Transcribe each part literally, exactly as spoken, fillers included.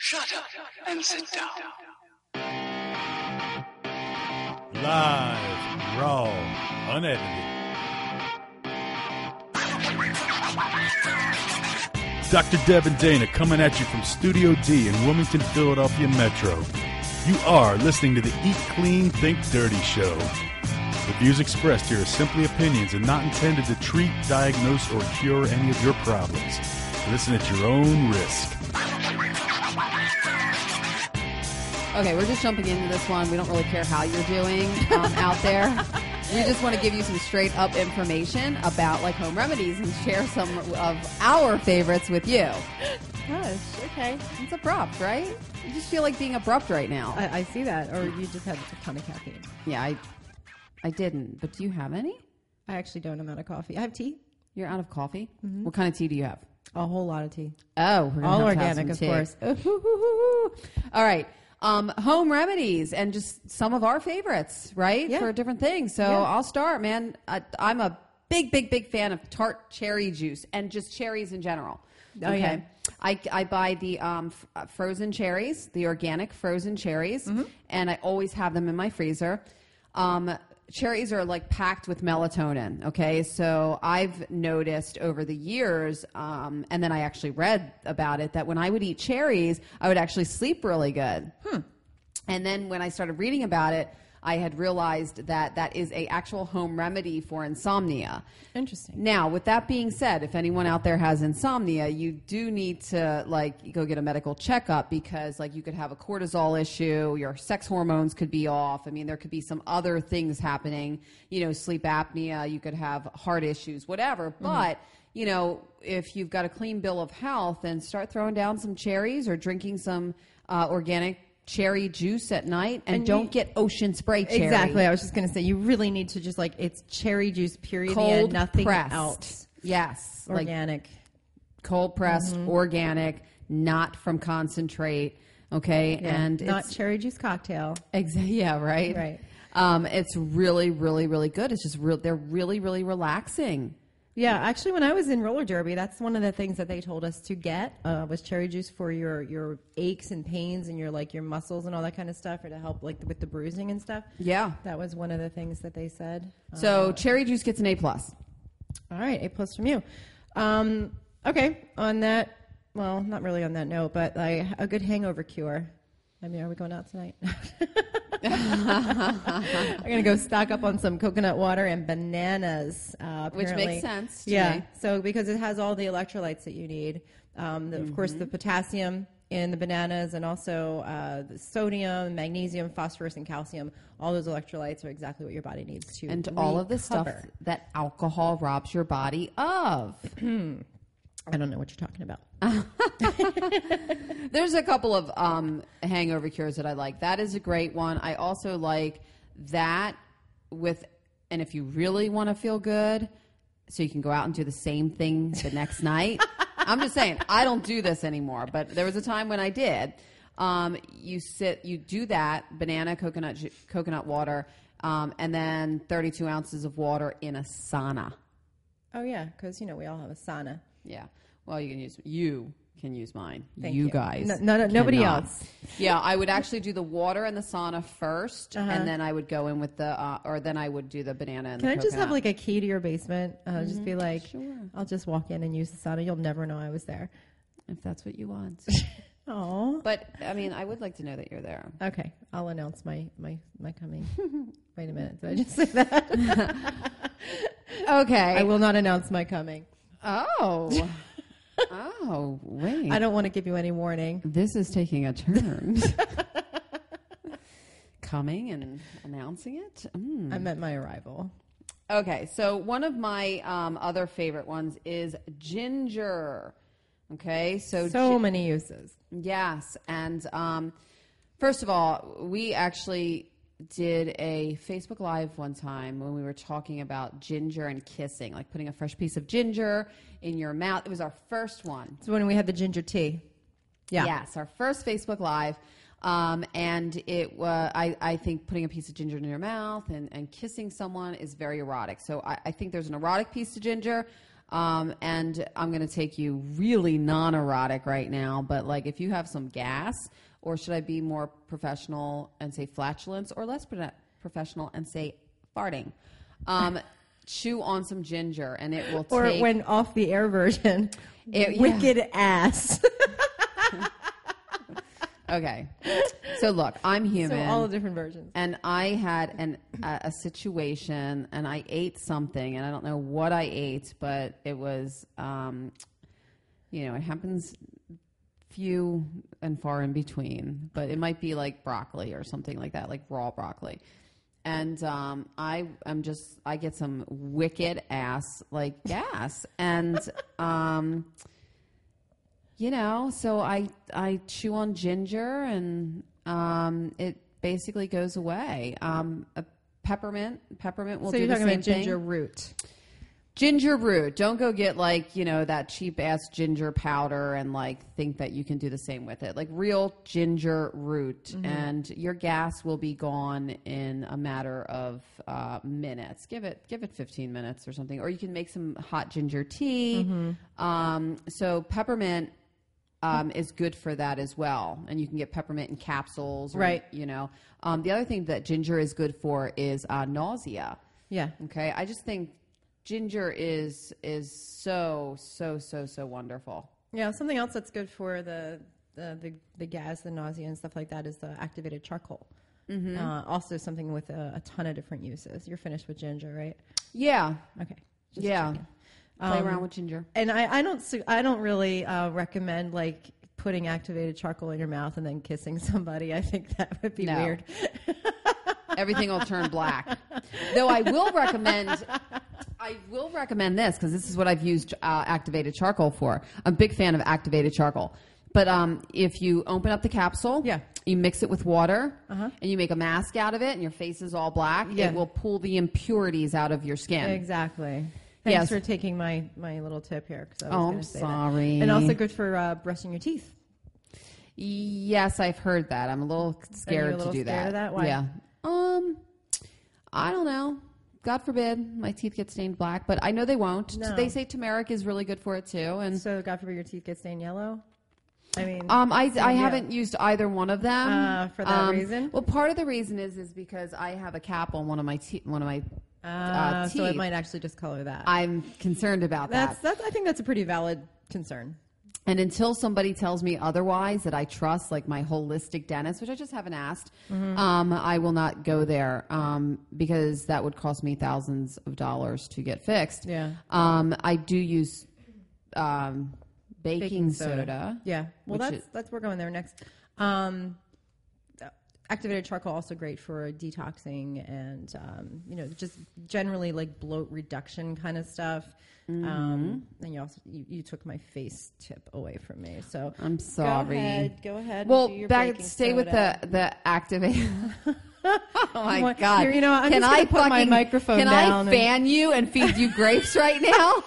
Shut up and sit down. Live, raw, unedited. Doctor Deb and Dana coming at you from Studio D in Wilmington, Philadelphia Metro. You are listening to the Eat Clean, Think Dirty show. The views expressed here are simply opinions and not intended to treat, diagnose, or cure any of your problems. Listen at your own risk. Okay, we're just jumping into this one. We don't really care how you're doing um, out there. We just want to give you some straight up information about like home remedies and share some of our favorites with you. Gosh, okay. It's abrupt, right? You just feel like being abrupt right now. I, I see that. Or you just had a ton of caffeine. Yeah, I I didn't. But do you have any? I actually don't. I'm out of coffee. I have tea. You're out of coffee? Mm-hmm. What kind of tea do you have? A whole lot of tea. Oh, we're gonna all have to organic, have some of tea. course. All right. Um, home remedies and just some of our favorites, right? Yeah. For different things. So Yeah. I'll start, man. I, I'm a big, big, big fan of tart cherry juice and just cherries in general. Oh, okay. yeah. I, I buy the um, f- uh, frozen cherries, the organic frozen cherries, Mm-hmm. and I always have them in my freezer. Um, cherries are like packed with melatonin. Okay. So I've noticed over the years, um, and then I actually read about it, that when I would eat cherries, I would actually sleep really good. Hmm. And then when I started reading about it, I had realized that that is a actual home remedy for insomnia. Interesting. Now, with that being said, if anyone out there has insomnia, you do need to like go get a medical checkup because like you could have a cortisol issue, your sex hormones could be off. I mean, there could be some other things happening, you know, sleep apnea, you could have heart issues, whatever. Mm-hmm. But, you know, if you've got a clean bill of health, then start throwing down some cherries or drinking some uh, organic cherry juice at night, and, and don't you, get ocean spray cherry. Exactly. I was just going to say, you really need to just like, it's cherry juice, period. Cold nothing pressed. else. Yes. Organic. Like cold pressed, mm-hmm. organic, not from concentrate. Okay. Yeah, and not it's, cherry juice cocktail. Exactly. Yeah. Right. Right. Um, it's really, really, really good. It's just real. They're really, really relaxing. Yeah, actually, when I was in roller derby, that's one of the things that they told us to get uh, was cherry juice for your, your aches and pains and your like your muscles and all that kind of stuff, or to help like with the bruising and stuff. Yeah, that was one of the things that they said. So uh, cherry juice gets an A plus. All right, A plus from you. Um, okay, on that, well, not really on that note, but like a good hangover cure. I mean, are we going out tonight? I'm going to go stock up on some coconut water and bananas. Uh, Which makes sense to yeah. me. So because it has all the electrolytes that you need. Um, the, mm-hmm. Of course, the potassium in the bananas, and also uh, the sodium, magnesium, phosphorus, and calcium. All those electrolytes are exactly what your body needs to And recover. all of the stuff that alcohol robs your body of. I don't know what you're talking about. There's a couple of um, hangover cures that I like. That is a great one. I also like that with, and if you really want to feel good, so you can go out and do the same thing the next night. I'm just saying, I don't do this anymore, but there was a time when I did. Um, you sit, you do that, banana, coconut, ju- coconut water, um, and then thirty-two ounces of water in a sauna. Oh, yeah, because, you know, we all have a sauna. Yeah. Well, you can use you can use mine. Thank you, you guys. No, no, no nobody cannot. else. Yeah, I would actually do the water and the sauna first, uh-huh. and then I would go in with the, uh, or then I would do the banana and Can the I coconut. just have like a key to your basement? Uh, mm-hmm. Just be like, sure. I'll just walk in and use the sauna. You'll never know I was there. If that's what you want. Oh. But I mean, I would like to know that you're there. Okay, I'll announce my my my coming. Wait a minute, did I just say that? Okay, I will not announce my coming. Oh. Oh, wait. I don't want to give you any warning. This is taking a turn. Coming and announcing it? Mm. I meant my arrival. Okay, so one of my um, other favorite ones is ginger. Okay, so... So gi- many uses. Yes, and um, first of all, we actually did a Facebook Live one time when we were talking about ginger and kissing, like putting a fresh piece of ginger in your mouth. It was our first one. It's when we had the ginger tea. Yeah. Yes, our first Facebook Live. Um, and it was, I, I think putting a piece of ginger in your mouth and, and kissing someone is very erotic. So I, I think there's an erotic piece to ginger. Um, and I'm going to take you really non-erotic right now, but like if you have some gas, or should I be more professional and say flatulence, or less pro- professional and say farting? Um, chew on some ginger, and it will or take... when off the air version, It- wicked yeah. ass. Okay. So look, I'm human. So all the different versions. And I had an, a, a situation, and I ate something, and I don't know what I ate, but it was, um, you know, it happens few and far in between, but it might be like broccoli or something like that, like raw broccoli. And um, I am just, I get some wicked ass, like gas. And, um, you know, so I, I chew on ginger, and um, it basically goes away. Um, a peppermint, peppermint will so do you're the talking same about ginger thing. root. Ginger root. Don't go get like, you know, that cheap ass ginger powder and like think that you can do the same with it. Like real ginger root, mm-hmm. and your gas will be gone in a matter of uh, minutes. Give it, give it fifteen minutes or something. Or you can make some hot ginger tea. Mm-hmm. Um, so peppermint um, is good for that as well. And you can get peppermint in capsules, or, right? You know, um, the other thing that ginger is good for is uh, nausea. Yeah. Okay. I just think ginger is is so so so so wonderful. Yeah, something else that's good for the the the, the gas, the nausea, and stuff like that is the activated charcoal. Mm-hmm. Uh, also, something with a, a ton of different uses. You're finished with ginger, right? Yeah. Okay. Just yeah. checking. Play um, around with ginger. And I, I don't su- I don't really uh, recommend like putting activated charcoal in your mouth and then kissing somebody. I think that would be No. weird. Everything will turn black. Though I will recommend, I will recommend this because this is what I've used uh, activated charcoal for. I'm a big fan of activated charcoal. But um, if you open up the capsule, yeah. you mix it with water, uh-huh. and you make a mask out of it, and your face is all black, yeah. it will pull the impurities out of your skin. Exactly. Thanks yes. for taking my, my little tip here. I was oh, gonna I'm say sorry. That. And also good for uh, brushing your teeth. Yes, I've heard that. I'm a little scared Are you a little to do scared that. Of that? Why? Yeah. Um, I don't know. God forbid my teeth get stained black, but I know they won't. No. They say turmeric is really good for it too. And so, God forbid your teeth get stained yellow. I mean, um, I so, I yeah. haven't used either one of them uh, for that um, reason. Well, part of the reason is is because I have a cap on one of my teeth. One of my uh, uh, teeth. So it might actually discolor that. I'm concerned about that's, that. That's I think that's a pretty valid concern. And until somebody tells me otherwise, that I trust, like my holistic dentist, which I just haven't asked, mm-hmm. um, I will not go there um, because that would cost me thousands of dollars to get fixed. Yeah. Um, I do use um, baking, Baking soda. soda. Yeah. Well, that's is, that's we're going there next. Um, activated charcoal also great for detoxing and um, you know just generally like bloat reduction kind of stuff. Mm-hmm. Um, and you also you, you took my face tip away from me, so I'm sorry. Go ahead. Go ahead well, and do your back baking stay soda. with the the activated. Oh my Well, God! here, you know, I'm can just gonna I put fucking, my microphone can down I and- fan you and feed you grapes right now?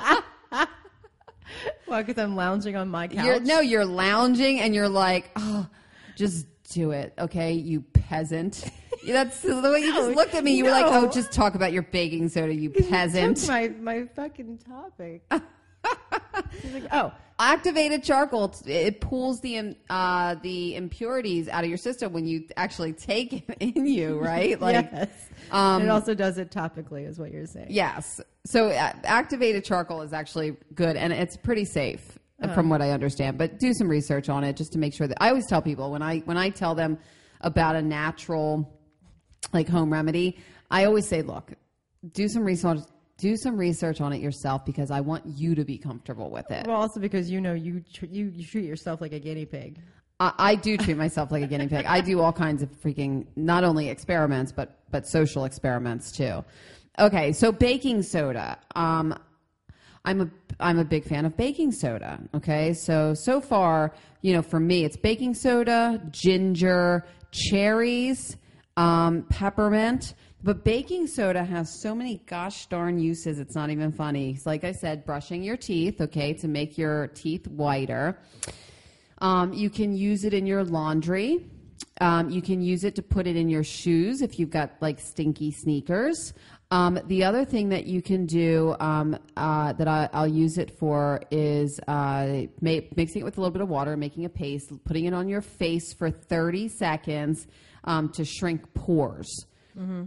Well, because I'm lounging on my couch. You're, no, you're lounging and you're like, oh, just do it, okay, you peasant. That's the way you just looked at me. You no. were like, oh, just talk about your baking soda, you peasant. You took my, my fucking topic. He's like, oh. Activated charcoal, it pulls the uh, the impurities out of your system when you actually take it in you, right? Like, yes. Um, it also does it topically, is what you're saying. Yes. So uh, activated charcoal is actually good, and it's pretty safe uh-huh. from what I understand. But do some research on it just to make sure that I always tell people when I when I tell them about a natural like home remedy, I always say, look, do some research. Do some research on it yourself because I want you to be comfortable with it. Well, also because you know you tr- you, you treat yourself like a guinea pig. I, I do treat myself like a guinea pig. I do all kinds of freaking not only experiments but but social experiments too. Okay, so baking soda. Um, I'm a I'm a big fan of baking soda. Okay, so so far, you know, for me, it's baking soda, ginger, cherries, um, peppermint. But baking soda has so many gosh darn uses, it's not even funny. It's like I said, brushing your teeth, okay, to make your teeth whiter. Um, you can use it in your laundry, Um, you can use it to put it in your shoes if you've got like stinky sneakers. Um, the other thing that you can do um, uh, that I, I'll use it for is uh, ma- mixing it with a little bit of water, making a paste, putting it on your face for thirty seconds um, to shrink pores mm-hmm.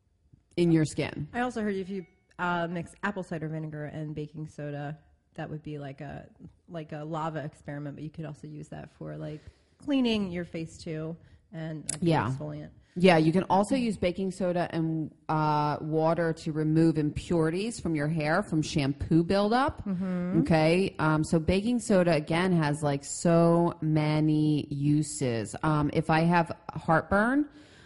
in your skin. I also heard if you uh, mix apple cider vinegar and baking soda, that would be like a like a lava experiment, but you could also use that for like cleaning your face too and like yeah. exfoliant. Yeah, you can also use baking soda and uh, water to remove impurities from your hair from shampoo buildup. Mm-hmm. Okay, um, so baking soda again has like so many uses. Um, if I have heartburn,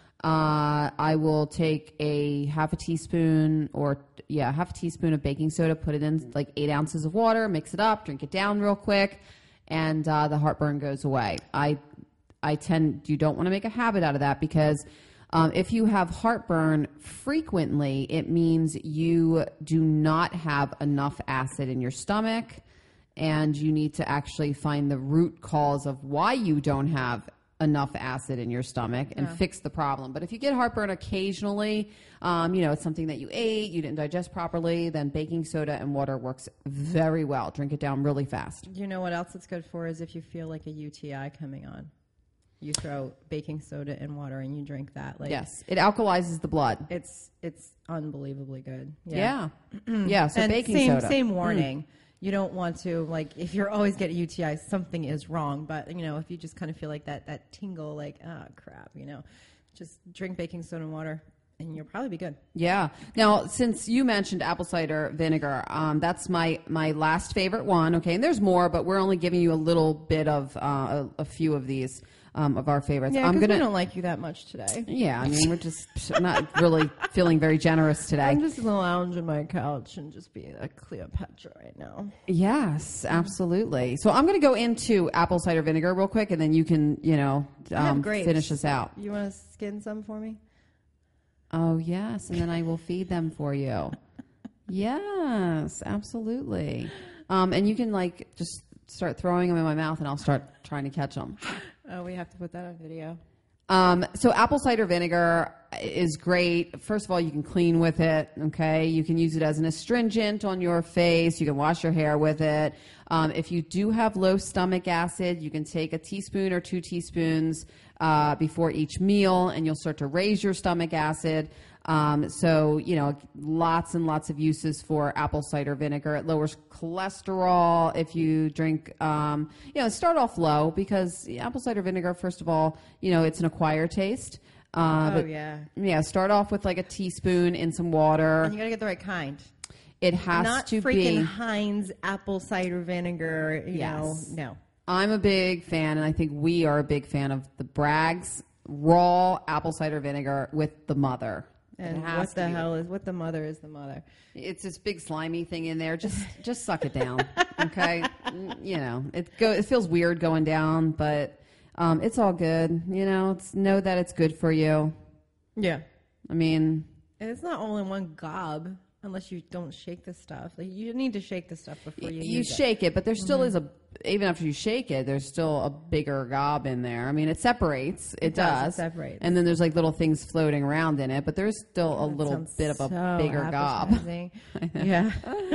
uh, I will take a half a teaspoon or yeah, half a teaspoon of baking soda, put it in like eight ounces of water, mix it up, drink it down real quick, and uh, the heartburn goes away. I I tend, you don't want to make a habit out of that because um, if you have heartburn frequently, it means you do not have enough acid in your stomach, and you need to actually find the root cause of why you don't have enough acid in your stomach and yeah. fix the problem. But if you get heartburn occasionally, um, you know, it's something that you ate, you didn't digest properly, then baking soda and water works very well. Drink it down really fast. You know what else it's good for is if you feel like a U T I coming on. You throw baking soda in water and you drink that. Like yes, it alkalizes the blood. It's it's unbelievably good. Yeah, yeah. yeah so and baking same, soda. Same warning. Mm. You don't want to like if you're always getting U T I, something is wrong. But you know if you just kind of feel like that that tingle, like ah oh, crap, you know, just drink baking soda and water. And you'll probably be good. Yeah. Now, since you mentioned apple cider vinegar, um, that's my, my last favorite one. Okay, and there's more, but we're only giving you a little bit of uh, a, a few of these um, of our favorites. Yeah, I'm because gonna. we don't like you that much today. Yeah, I mean, we're just not really feeling very generous today. I'm just gonna lounge on my couch and just be a Cleopatra right now. Yes, absolutely. So I'm going to go into apple cider vinegar real quick, and then you can, you know, um, finish us out. You want to skin some for me? Oh, yes, and then I will feed them for you. Yes, absolutely. Um, and you can, like, just start throwing them in my mouth, and I'll start trying to catch them. Oh, we have to put that on video. Um, so apple cider vinegar is great. First of all, you can clean with it, okay? You can use it as an astringent on your face. You can wash your hair with it. Um, if you do have low stomach acid, you can take a teaspoon or two teaspoons uh, before each meal, and you'll start to raise your stomach acid. Um, so, you know, lots and lots of uses for apple cider vinegar. It lowers cholesterol if you drink, um, you know, start off low because apple cider vinegar, first of all, you know, it's an acquired taste. Uh, oh, but, yeah. Yeah, start off with like a teaspoon in some water. And you got to get the right kind. It has Not to freaking be. Heinz apple cider vinegar, you Yes. know, no. I'm a big fan, and I think we are a big fan of the Bragg's raw apple cider vinegar with the mother. And what the hell is, what the mother is the mother? It's this big slimy thing in there. Just just suck it down, okay? You know, it go. It feels weird going down, but um, it's all good. You know, it's know that it's good for you. Yeah. I mean... And it's not all in one gob unless you don't shake the stuff. Like you need to shake the stuff before you You use shake it. it, but there still Mm-hmm. is a... Even after you shake it, there's still a bigger gob in there. I mean, it separates. It, It does, does. it separates. And then there's like little things floating around in it, but there's still a That little sounds bit of a so bigger gob. appetizing. Yeah.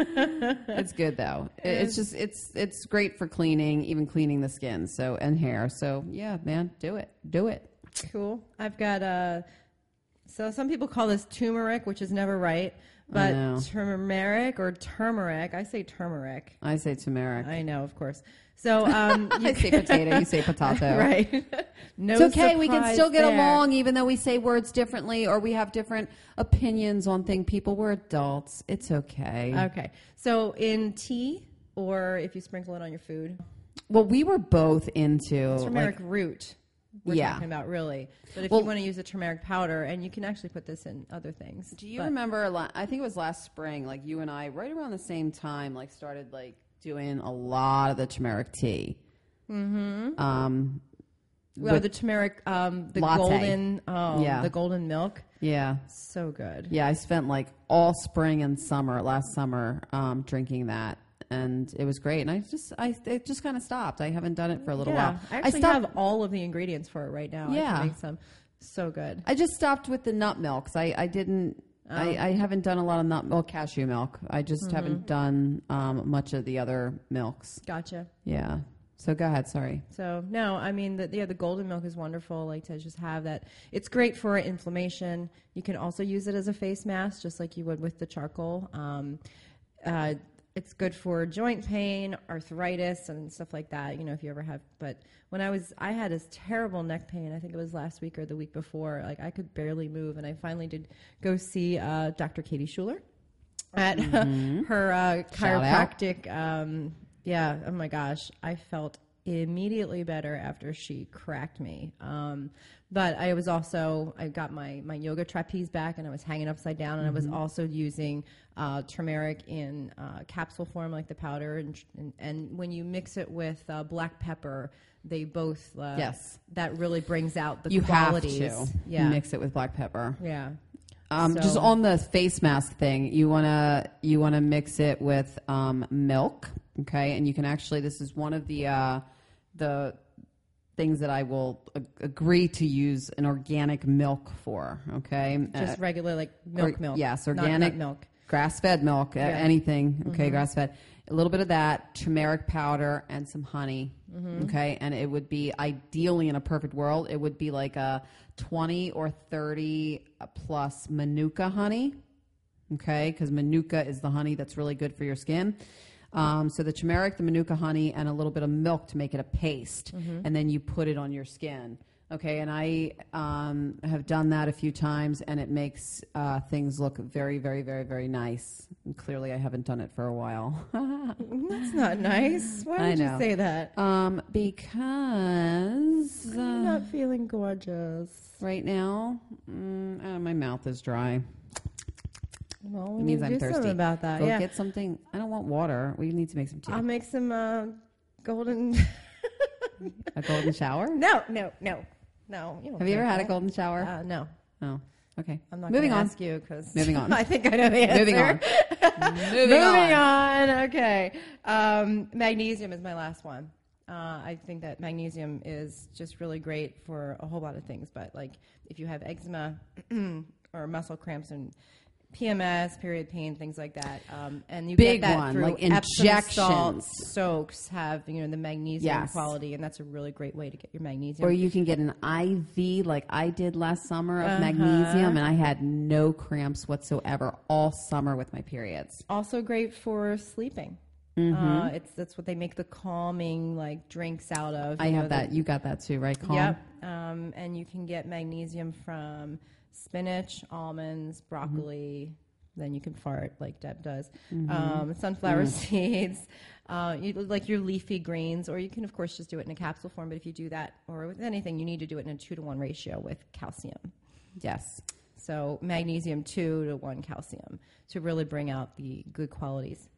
It's good though. It, it's just it's it's great for cleaning, even cleaning the skin, so and hair. So yeah, man, do it, do it. Cool. I've got uh so some people call this turmeric, which is never right, but know. turmeric or turmeric. I say turmeric. I say turmeric. I know, of course. So um, you I say potato. You say potato. right? No, It's okay. We can surprise still get there. along, even though we say words differently or we have different opinions on things. People, we're adults. It's okay. Okay. So in tea, or if you sprinkle it on your food, Well, we were both into turmeric like, root. We're Yeah. talking about really, but if Well- you want to use a turmeric powder, and you can actually put this in other things. Do you but- remember? la- I think it was last spring. Like you and I, right around the same time, like started like doing a lot of the turmeric tea. Mm-hmm. Um, Well, with- the turmeric, um, the Latte. golden, oh, Yeah. the golden milk, yeah, so good. yeah. I spent like all spring and summer last summer um, drinking that, and it was great. And I just, I it just kind of stopped. I haven't done it for a little yeah, while. I actually stopped, have all of the ingredients for it right now. Yeah. I can make some. So good. I just stopped with the nut milk. I, I didn't. Oh. I, I haven't done a lot of nut milk, cashew milk. I just mm-hmm. haven't done um, much of the other milks. Gotcha. Yeah. So go ahead. Sorry. So no, I mean the yeah the golden milk is wonderful. Like to just have that. It's great for inflammation. You can also use it as a face mask, just like you would with the charcoal. Um, uh, it's good for joint pain, arthritis, and stuff like that. You know, if you ever have. But when I was, I had this terrible neck pain. I think it was last week or the week before. Like I could barely move, and I finally did go see uh, Doctor Katie Schuler at mm-hmm. her uh, chiropractic. Um, yeah. Oh my gosh, I felt immediately better after she cracked me. Um, but I was also, I got my, my yoga trapeze back and I was hanging upside down, and mm-hmm. I was also using uh, turmeric in uh, capsule form, like the powder. And, and, and when you mix it with uh, black pepper, they both, uh, yes, that really brings out the you qualities. You have to yeah. mix it with black pepper. Yeah. Um, so. Just on the face mask thing, you wanna you wanna mix it with um, milk, okay? And you can actually, this is one of the uh, the things that I will a- agree to use an organic milk for, okay? Just uh, regular, like milk or, milk. Yes, organic milk. Grass-fed milk, uh, yeah. anything, okay, mm-hmm. grass-fed. A little bit of that, turmeric powder, and some honey, mm-hmm. okay? And it would be, ideally in a perfect world, it would be like a twenty or thirty plus Manuka honey, okay? Because Manuka is the honey that's really good for your skin. Um, so the turmeric, the Manuka honey, and a little bit of milk to make it a paste, mm-hmm. and then you put it on your skin. Okay, and I um, have done that a few times, and it makes uh, things look very, very, very, very nice. And clearly, I haven't done it for a while. That's not nice. Why I would know. you say that? Um, because uh, I'm not feeling gorgeous right now. Mm, uh, my mouth is dry. Well, we it means need to I'm do thirsty. something about that. Go yeah. get something. I don't want water. We need to make some tea. I'll make some uh, golden. A golden shower? No, no, no. No, you don't Have you ever had that. a golden shower? Uh, no. Oh, okay. I'm not Moving going on. to ask you because Moving on. I think I know the answer. Moving on. Moving, Moving on. on. Okay. Um, magnesium is my last one. Uh, I think that magnesium is just really great for a whole lot of things. But like if you have eczema or muscle cramps and P M S, period pain, things like that, um, and you Big get that one, through like Epsom injections. salt soaks have you know the magnesium Yes. quality, and that's a really great way to get your magnesium. Or you can get an I V like I did last summer of Uh-huh. magnesium, and I had no cramps whatsoever all summer with my periods. Also great for sleeping. Mm-hmm. Uh, it's that's what they make the calming like drinks out of. I you have know, that. the- You got that too, right? Calm? Yep. Um, and you can get magnesium from spinach, almonds, broccoli. Mm-hmm. Then you can fart like Deb does. Mm-hmm. Um, sunflower mm. seeds, uh, you, like your leafy greens, or you can of course just do it in a capsule form. But if you do that, or with anything, you need to do it in a two to one ratio with calcium. Yes. So magnesium two to one calcium to really bring out the good qualities.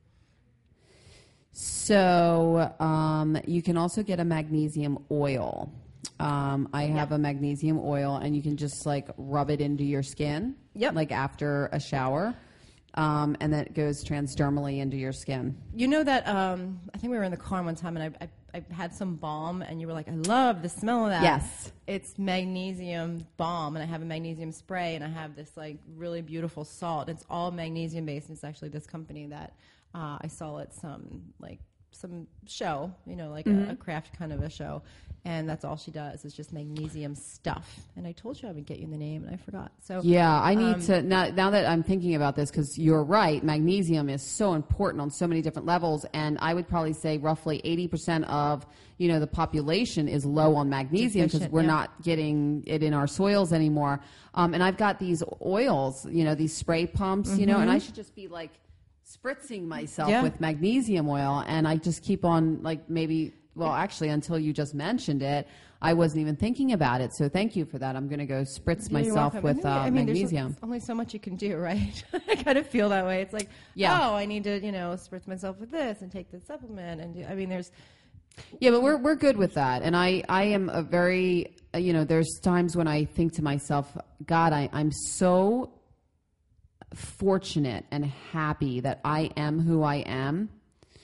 So um, you can also get a magnesium oil. Um, I have Yep. a magnesium oil, and you can just like rub it into your skin, Yep. like after a shower, um, and then it goes transdermally into your skin. You know that um, I think we were in the car one time, and I, I, I had some balm, and you were like, "I love the smell of that." Yes. It's magnesium balm, and I have a magnesium spray, and I have this like really beautiful salt. It's all magnesium based. And it's actually this company that uh, I saw at some like some show, you know, like mm-hmm. a, a craft kind of a show. And that's all she does is just magnesium stuff. And I told you I would get you the name, and I forgot. So yeah, I need um, to now. Now that I'm thinking about this, because you're right, magnesium is so important on so many different levels, and I would probably say roughly eighty percent of you know the population is low on magnesium because we're yeah. not getting it in our soils anymore. Um, and I've got these oils, you know, these spray pumps, mm-hmm. you know, and I should just be like spritzing myself Yeah. with magnesium oil, and I just keep on like maybe. Well, actually, until you just mentioned it, I wasn't even thinking about it. So thank you for that. I'm going to go spritz Yeah, you're myself welcome. with I uh, mean, magnesium. There's only so much you can do, right? I kind of feel that way. It's like, Yeah. oh, I need to, you know, spritz myself with this and take this supplement. And do, I mean, there's... Yeah, but we're we're good with that. And I, I am a very, uh, you know, there's times when I think to myself, God, I, I'm so fortunate and happy that I am who I am.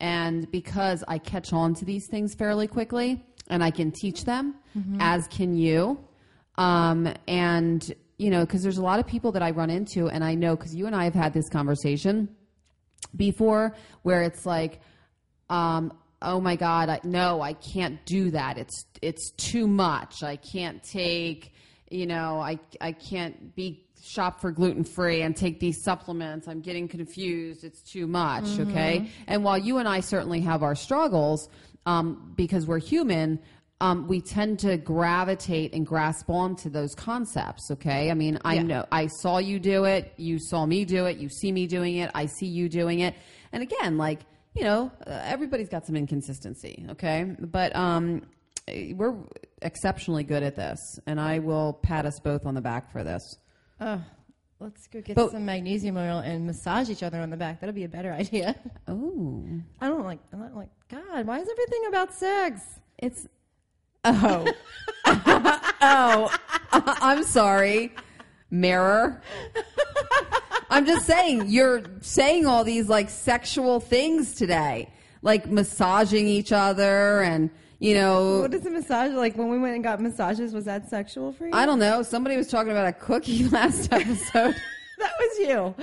And because I catch on to these things fairly quickly and I can teach them, mm-hmm. as can you. Um, and, you know, because there's a lot of people that I run into, and I know because you and I have had this conversation before where it's like, um, oh my God, I, no, I can't do that. It's it's too much. I can't take, you know, I I can't be shop for gluten-free and take these supplements. I'm getting confused. It's too much, mm-hmm. okay? And while you and I certainly have our struggles, um, because we're human, um, we tend to gravitate and grasp onto those concepts, okay? I mean, I yeah. know, I saw you do it. You saw me do it. You see me doing it. I see you doing it. And again, like, you know, uh, everybody's got some inconsistency, okay? But um, we're exceptionally good at this, and I will pat us both on the back for this. Oh, let's go get but, some magnesium oil and massage each other on the back. That'll be a better idea. Oh. I don't like, I'm not like, God, why is everything about sex? It's, oh. oh. I'm sorry. Mirror. I'm just saying, you're saying all these like sexual things today, like massaging each other and, you know. What is a massage? Like when we went and got massages, was that sexual for you? I don't know. Somebody was talking about a cookie last episode. That was you.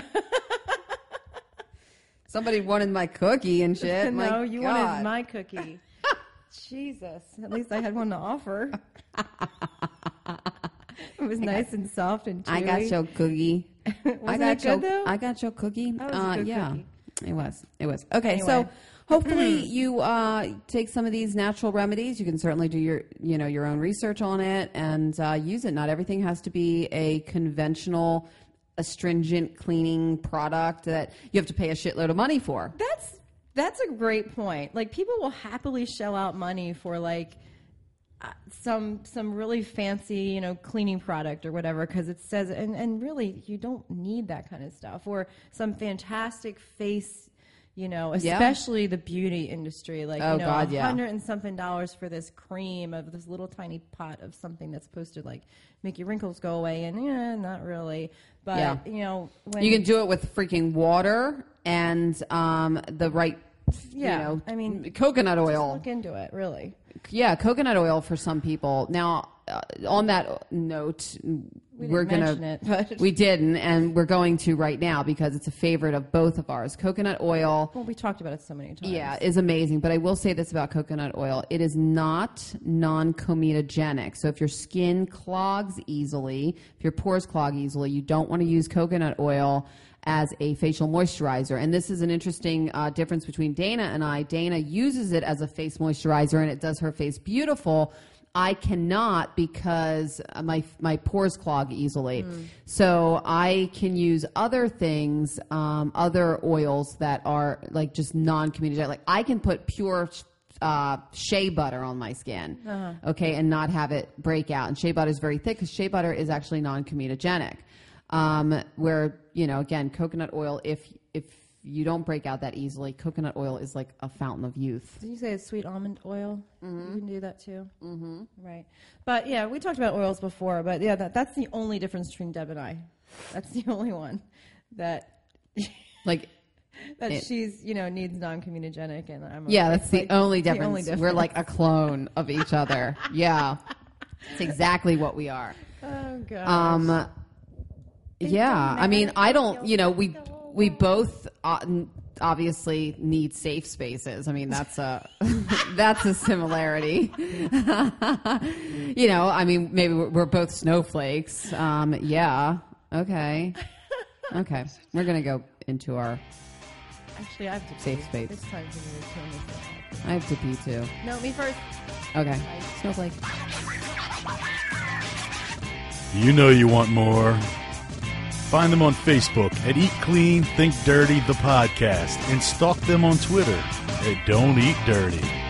Somebody wanted my cookie and shit. No, my you God. wanted my cookie. Jesus. At least I had one to offer. It was I nice got, and soft and chewy. I got your cookie. Wasn't I got it good, your, though? I got your cookie. That was uh, a good yeah, cookie. It was. It was. Okay, anyway. so hopefully you uh, take some of these natural remedies. You can certainly do your, you know, your own research on it and uh, use it. Not everything has to be a conventional, astringent cleaning product that you have to pay a shitload of money for. That's that's a great point. Like people will happily shell out money for like uh, some some really fancy, you know, cleaning product or whatever because it says and and really you don't need that kind of stuff or some fantastic face. You know, especially yeah. the beauty industry, like, oh, you know, God, a yeah. hundred and something dollars for this cream of this little tiny pot of something that's supposed to like make your wrinkles go away. And yeah, not really. But, yeah. you know, when you can do it with freaking water and um, the right, yeah, you know, I mean, coconut oil. Just look into it, really. Yeah, coconut oil for some people. Now, uh, on that note, we we're didn't gonna mention it, but we didn't, and we're going to right now because it's a favorite of both of ours. Coconut oil. Well, we talked about it so many times. Yeah, is amazing. But I will say this about coconut oil: it is not non-comedogenic. So if your skin clogs easily, if your pores clog easily, you don't want to use coconut oil as a facial moisturizer. And this is an interesting uh, difference between Dana and I. Dana uses it as a face moisturizer and it does her face beautiful. I cannot because my my pores clog easily. Mm. So I can use other things, um, other oils that are like just non-comedogenic. Like I can put pure uh, shea butter on my skin, uh-huh. okay, and not have it break out. And shea butter is very thick because shea butter is actually non-comedogenic. Um, where, you know, again, coconut oil, if if you don't break out that easily, coconut oil is like a fountain of youth. Did you say it's sweet almond oil? Mm-hmm. You can do that too? Mm-hmm. Right. But, yeah, we talked about oils before, but, yeah, that, that's the only difference between Deb and I. That's the only one that... like... that it, she's, you know, needs non-comedogenic, and I'm... Yeah, that's the, like, only the difference. only difference. We're like a clone of each other. Yeah. It's exactly what we are. Oh, gosh. Um... Yeah, I mean, I don't, you know, we we both uh, obviously need safe spaces. I mean, that's a that's a similarity. You know, I mean, maybe we're, we're both snowflakes. Um, yeah. Okay. Okay. We're gonna go into our actually I have to safe pee. space. It's time for me to turn this off. I have to pee too. No, me first. Okay. Snowflake. You know you want more. Find them on Facebook at Eat Clean, Think Dirty, the podcast, and stalk them on Twitter at Don't Eat Dirty.